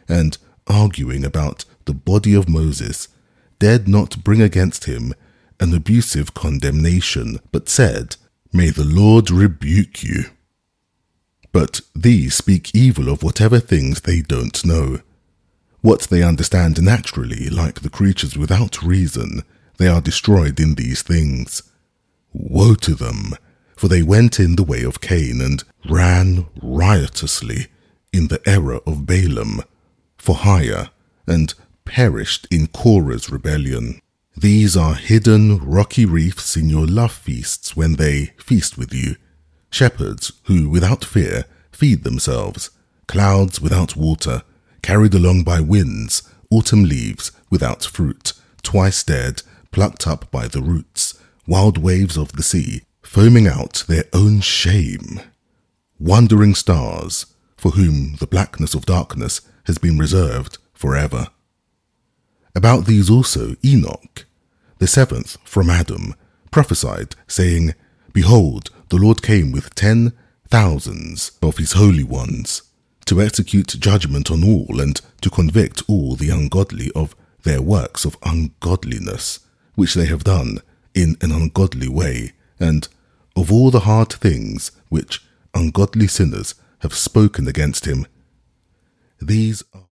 and arguing about the body of Moses, dared not bring against him an abusive condemnation, but said, "May the Lord rebuke you." But these speak evil of whatever things they don't know. What they understand naturally, like the creatures without reason, they are destroyed in these things. Woe to them, for they went in the way of Cain and ran riotously in the error of Balaam for hire, and perished in Korah's rebellion. These are hidden rocky reefs in your love feasts when they feast with you, shepherds who without fear feed themselves, clouds without water, carried along by winds, autumn leaves without fruit, twice dead, plucked up by the roots, wild waves of the sea, foaming out their own shame, wandering stars, for whom the blackness of darkness has been reserved forever. About these also Enoch, the seventh from Adam, prophesied, saying, "Behold, the Lord came with 10,000s of his holy ones, to execute judgment on all, and to convict all the ungodly of their works of ungodliness, which they have done in an ungodly way, and of all the hard things which ungodly sinners have spoken against him." These are